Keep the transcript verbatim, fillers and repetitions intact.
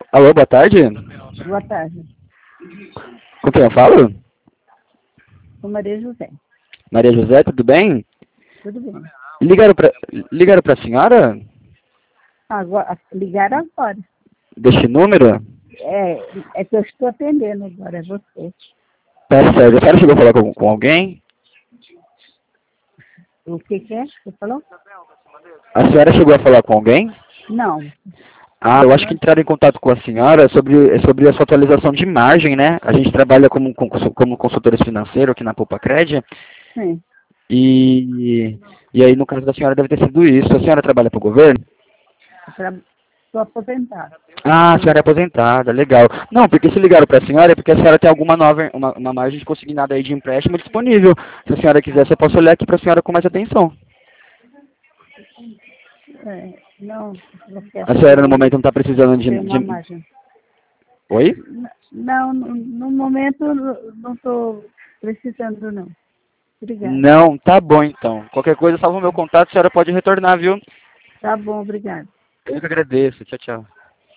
Alô, boa tarde. Boa tarde. Com quem eu falo? Sou Maria José. Maria José, tudo bem? Tudo bem. Ligaram pra, ligaram pra senhora? Agora, ligaram agora. Deste número? É, é que eu estou atendendo agora, é você. Tá certo. A senhora chegou a falar com, com alguém? O que que é? Você falou? A senhora chegou a falar com alguém? Não. Ah, eu acho que entraram em contato com a senhora sobre, sobre a sua atualização de margem, né? A gente trabalha como, como consultores financeiros aqui na Poupa-Cred. Sim. E, e aí, no caso da senhora, deve ter sido isso. A senhora trabalha para o governo? Estou aposentada. Ah, a senhora é aposentada, legal. Não, porque se ligaram para a senhora é porque a senhora tem alguma nova, uma, uma margem de consignada aí de empréstimo disponível. Se a senhora quiser, eu posso olhar aqui para a senhora com mais atenção. É, não, não quero A senhora, no não, momento, não está precisando de, tem uma de... margem. Oi? Não, no, no momento não estou precisando, não. Obrigada. Não, tá bom então. Qualquer coisa, salva o meu contato, a senhora pode retornar, viu? Tá bom, obrigada. Eu que agradeço. Tchau, tchau.